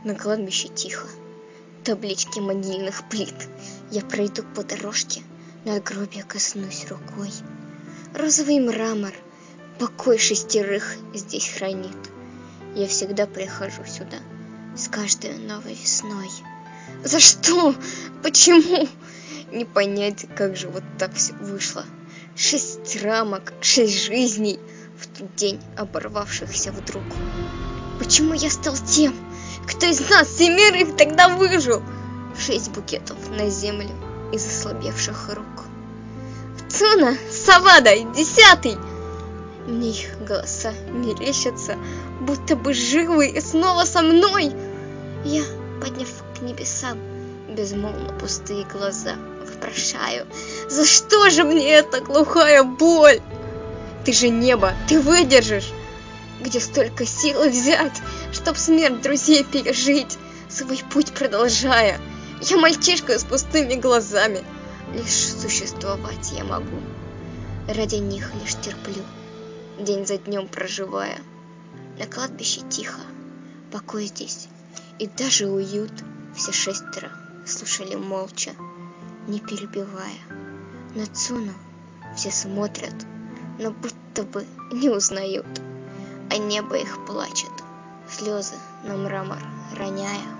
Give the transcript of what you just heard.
На кладбище тихо, таблички могильных плит. Я пройду по дорожке, надгробья коснусь рукой. Розовый мрамор покой 6 здесь хранит. Я всегда прихожу сюда с каждой новой весной. За что? Почему? Не понять, как же вот так все вышло. 6 рамок, 6 жизней в тот день оборвавшихся вдруг. Почему я стал тем, кто из нас 7 тогда выжил? 6 букетов на землю из ослабевших рук. Цуна, Савада, 10-й! Мне их голоса мерещатся, будто бы живы и снова со мной. Я, подняв к небесам безмолвно пустые глаза, вопрошаю: за что же мне эта глухая боль? Ты же небо, ты выдержишь! Где столько силы взять, чтоб смерть друзей пережить, свой путь продолжая? Я мальчишка с пустыми глазами, лишь существовать я могу. Ради них лишь терплю, день за днем проживая. На кладбище тихо, покой здесь и даже уют. Все 6 слушали молча, не перебивая. На Цуну все смотрят, но будто бы не узнают, а небо их плачет, слезы на мрамор роняя.